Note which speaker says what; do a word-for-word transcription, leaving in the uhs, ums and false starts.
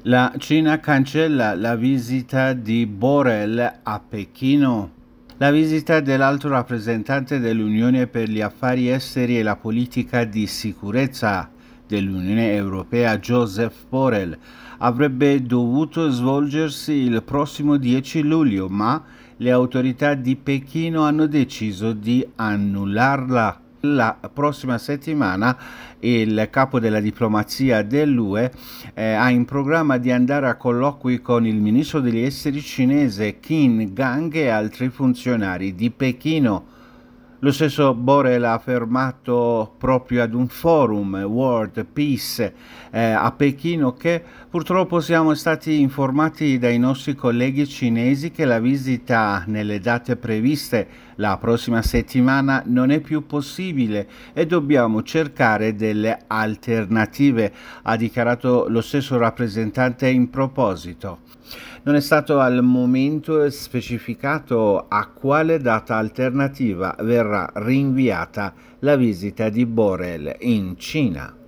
Speaker 1: La Cina cancella la visita di Borrell a Pechino. La visita dell'alto rappresentante dell'Unione per gli affari esteri e la politica di sicurezza dell'Unione Europea, Joseph Borrell, avrebbe dovuto svolgersi il prossimo dieci luglio, ma le autorità di Pechino hanno deciso di annullarla. La prossima settimana il capo della diplomazia dell'U E eh, ha in programma di andare a colloqui con il ministro degli esteri cinese Qin Gang e altri funzionari di Pechino. Lo stesso Borrell ha affermato proprio ad un forum World Peace eh, a Pechino che purtroppo siamo stati informati dai nostri colleghi cinesi che la visita nelle date previste la prossima settimana non è più possibile e dobbiamo cercare delle alternative, ha dichiarato lo stesso rappresentante in proposito. Non è stato al momento specificato a quale data alternativa verrà rinviata la visita di Borrell in Cina.